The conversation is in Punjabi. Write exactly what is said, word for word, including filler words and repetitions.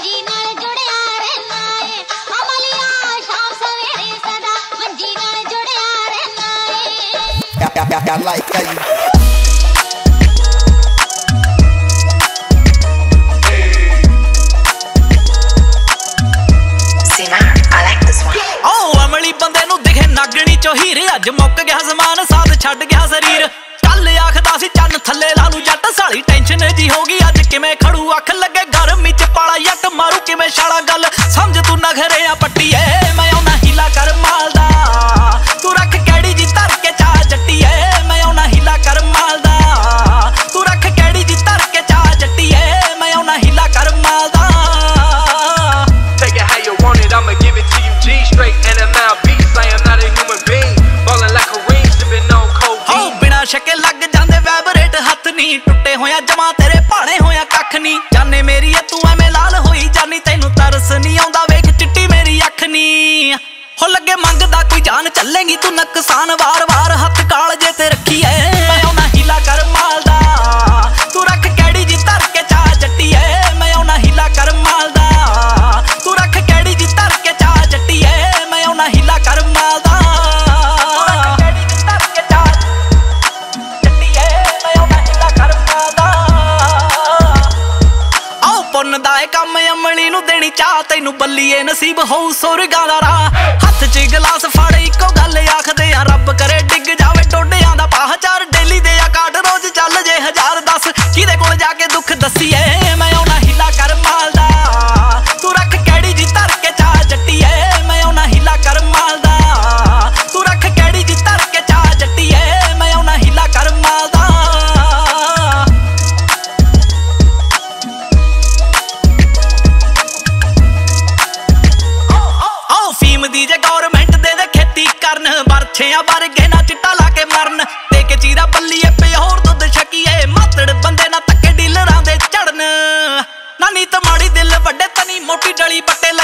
I like how you ਬੰਦੇ ਨੂੰ ਦਿਖੇ ਨਾਗਣੀ ਚੋਂ ਹੀਰ ਅੱਜ ਮੁੱਕ ਗਿਆ ਜ਼ਮਾਨ ਸਾਥ ਛੱਡ ਗਿਆ ਸਰੀਰ ਕੱਲ ਆਖਦਾ ਸੀ ਚੰਨ ਥੱਲੇ ਲਾ ਲੂ ਜੱਟ ਸਾਲੀ ਟੈਨਸ਼ਨ ਜੀ ਹੋ ਗਈ ਅੱਜ ਕਿਵੇਂ ਖੜੂ ਅੱਖ ਲੱਗੇ ਗਰਮੀ ਚ ਪਾਲਾ ਜੱਟ ਮਾਰੂ ਕਿਵੇਂ ਛਾਲਾ ਗੱਲ ਸਮਝ ਤੂੰ ਨਖਰੇ ਆ ਪੱਟੀਏ ਮੈਂ ਆਉਣਾ ਹੀਲਾ ਕਰ ਮਾਲ ਦਾ ਤੂੰ ਰੱਖ ਕਿਹੜੀ ਜੀ ਧਰ ਕੇ ਚਾਹ ਜੱਟੀਏ ਮੈਂ ਆਉਣਾ ਹੀਲਾ ਕਰ ਮਾਲ ਦਾ ਤੂੰ ਰੱਖ ਕਿਹੜੀ ਜੀ ਧਰ ਕੇ ਚਾਹ ਜੱਟੀਏ ਮੈਂ ਆਉਣਾ ਹੀਲਾ ਕਰ ਮਾਲ ਦਾ Take it how you want it, I'ma give it to you G straight and M L B I am not a human being ballin' like Kareem sippin' on codeine ਹੋ ਬਿਨਾ ਸ਼ੱਕੇ ਲੱਗ ਜਾਂਦੇ ਵੈਬਰੇਟ ਹੱਥ ਨਹੀਂ ਟੁੱਟੇ ਹੋਇਆ ਜਮਾ ਤੇਰੇ ਭਾਣੇ ਹੋਇਆ ਕੱਖ ਨਹੀਂ ਜਾਨੇ ਮੇਰੀ ਐ ਤੂੰ ਐਵੇਂ ਲਾਲ ਹੋਈ ਜਾਨੀ ਤੈਨੂੰ ਤਰਸ ਨਹੀਂ ਆਉਂਦਾ ਵੇਖ ਚਿੱਟੀ ਮੇਰੀ ਅੱਖ ਨੀ ਹੋ ਲੱਗੇ ਮੰਗਦਾ ਕੋਈ ਜਾਨ ਚੱਲੇਗੀ ਤੂੰ ਨੁਕਸਾਨ ਵਾਰ-ਵਾਰ ਹੱਥ ਕਾਲਜੇ ਤੇ ਰੱਖੀ ਐ ਮੈਂ ਆਉਣਾ ਹੀਲਾ ਕਰ ਮਾਲ ਦਾ ਤੂੰ ਰੱਖ ਕਿਹੜੀ ਜੀ ਧਰ ਕੇ ਚਾਹ ਜੱਟੀਏ ਮੈਂ ਆਉਣਾ ਹੀਲਾ ਕਰ ਮਾਲ ਦਾ ਤੂੰ ਰੱਖ ਕਿਹੜੀ ਜੀ ਧਰ ਕੇ ਚਾਹ ਜੱਟੀਏ ਮੈਂ ਆਉਣਾ ਹੀਲਾ ਕਰ ਮਾਲ ਦਾ ਦਾ ਏ ਕੰਮ ਅਮਲੀ ਨੂੰ ਦੇਣੀ ਚਾਹ ਤੈਨੂੰ ਬੱਲੀਏ ਨਸੀਬ ਹੋਊ ਸੁਰਗਾਂ ਦਾ ਰਾਹ ਹੱਥ 'ਚ ਗਲਾਸ ਫੜ ਇੱਕੋ ਗੱਲ ਆਖਦੇ ਆ ਰੱਬ ਕਰੇ ਡਿੱਗ ਜਾਵੇ ਡੋਡਿਆਂ ਦਾ ਪਾਹ ਚਾਰ ਡੇਲੀ ਦੇ ਆ ਕਾਟ ਰੋਜ਼ ਚੱਲ ਜੇ ਹਜ਼ਾਰ ਦਸ ਕਿਹਦੇ ਕੋਲ ਜਾ ਕੇ ਦੁੱਖ ਦੱਸੀਏ ਮੈਂ ਆਉਣਾ ਹੀਲਾ ਕਰ ਮਾਲ ਦਾ ਤੂੰ ਰੱਖ ਕਿਹੜੀ ਜੀ ਧਰ ਕੇ ਚਾਹ ਜੱਟੀਏ ਮੈਂ ਆਉਣਾ ਹੀਲਾ ਕਰ ਮਾਲ ਦਾ ਤੂੰ ਰੱਖ ਕਿਹੜੀ ਜੀ ਧਰ ਕੇ ਚਾਹ ਜੱਟੀਏ ਮੈਂ ਆਉਣਾ ਹੀਲਾ ਕਰ ਮਾਲ ਦਾ ਦੀ ਜੇ ਗੌਰਮੈਂਟ ਦੇ ਦੇ ਖੇਤੀ ਕਰਨ ਵਰਛਿਆਂ ਵਰਗੇ ਨਾ ਚਿੱਟਾ ਲਾ ਕੇ ਮਰਨ ਤੇ ਕੇ ਚੀਰਾ ਬੱਲੀਏ ਪਿਓਰ ਦੁੱਧ ਛਕੀਏ ਮਾਤੜ ਬੰਦੇ ਨਾ ਤੱਕੇ ਡੀਲਰਾਂ ਦੇ ਚੜਨ ਨਾਨੀ ਤੇ ਮਾੜੀ ਦਿਲ ਵੱਡੇ ਤਨੀ ਮੋਟੀ ਡਲੀ ਪੱਟੇ